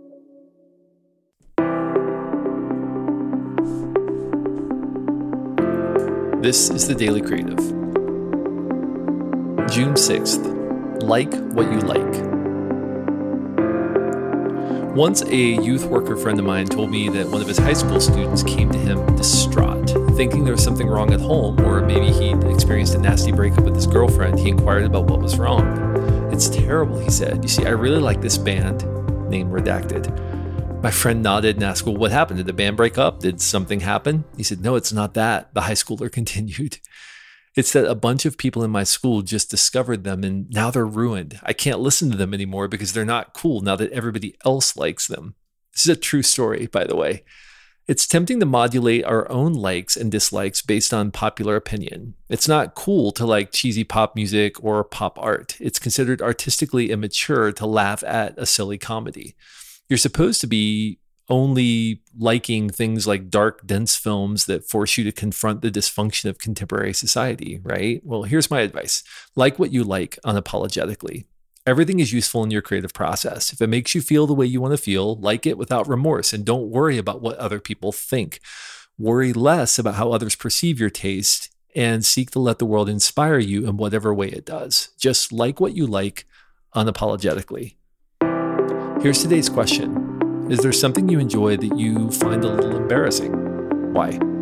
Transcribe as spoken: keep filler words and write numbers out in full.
This is the Daily Creative. June sixth. Like what you like. Once a youth worker friend of mine told me that one of his high school students came to him distraught, thinking there was something wrong at home, or maybe he'd experienced a nasty breakup with his girlfriend. He inquired about what was wrong. "It's terrible," he said. "You see, I really like this band," name redacted. My friend nodded and asked, "Well, what happened? Did the band break up? Did something happen?" He said, "No, it's not that." The high schooler continued. "It's that a bunch of people in my school just discovered them and now they're ruined. I can't listen to them anymore because they're not cool now that everybody else likes them." This is a true story, by the way. It's tempting to modulate our own likes and dislikes based on popular opinion. It's not cool to like cheesy pop music or pop art. It's considered artistically immature to laugh at a silly comedy. You're supposed to be only liking things like dark, dense films that force you to confront the dysfunction of contemporary society, right? Well, here's my advice. Like what you like unapologetically. Everything is useful in your creative process. If it makes you feel the way you want to feel, like it without remorse, and don't worry about what other people think. Worry less about how others perceive your taste and seek to let the world inspire you in whatever way it does. Just like what you like unapologetically. Here's today's question. Is there something you enjoy that you find a little embarrassing? Why?